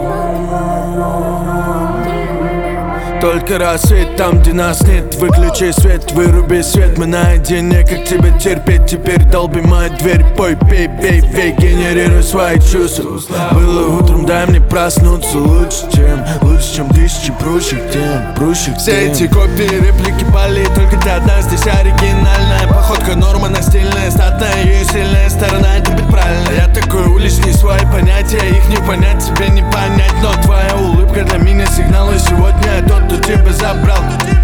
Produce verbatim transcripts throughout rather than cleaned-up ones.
Только рассвет там, где нас нет. Выключи свет, выруби свет. Мы наедине, как тебе терпеть? Теперь долби мою дверь. Пой, пей, пей, пей, генерируй свои чувства. Было утром, дай мне проснуться. Лучше, чем, лучше, чем тысячи прочих тем, прочих Все тем. эти копии, реплики пали. Только ты одна здесь оригинальная. Походка норма, настильная, статная. Ее сильная сторона, это быть правильно. Я такой уличный, свои понятия. Их не понять, тебе не понять. Но твоя улыбка для меня сигнал. И сегодня я тот, кто тебя забрал.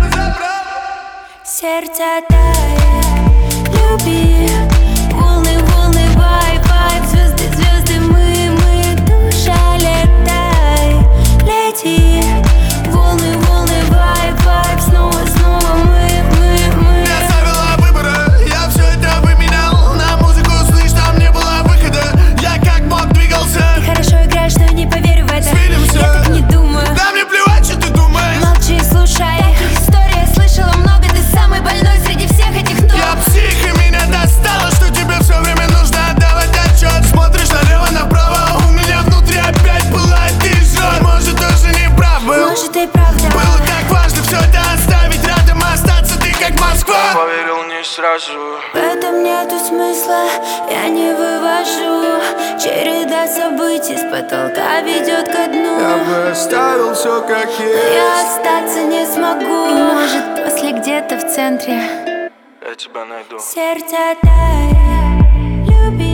Сердце тает, люби. Волны, волны, вайб, вайб. Звезды, звезды, мы, мы. Душа, летай, лети. Волны, волны, вайб, вайб. Снова, снова мы, мы, мы. Не оставила выбора, я все это выменял на музыку, слышь, там не было выхода. Я как мог двигался. Ты хорошо играешь, но я не поверю в это. Свидимся. Я так не думаю. Да мне плевать, что ты думаешь. Молчи и слушай. Таких историй я слышала много. Ты самый больной среди всех этих, кто... Я псих, и меня достало, что тебе все время нужно отдавать отчет. Смотришь налево, направо, у меня внутри опять пылает и жжет. Может, тоже не прав был. Может, и правда. Было так важно все это оставить, рядом остаться, ты как Москва. Поверил не сразу. В этом нету смысла, я не вывожу. Череда событий с потолка ведет ко дну. Я бы оставил все как есть. Я остаться не смогу. И может после где-то в центре Я тебя найду. сердце тает, люби.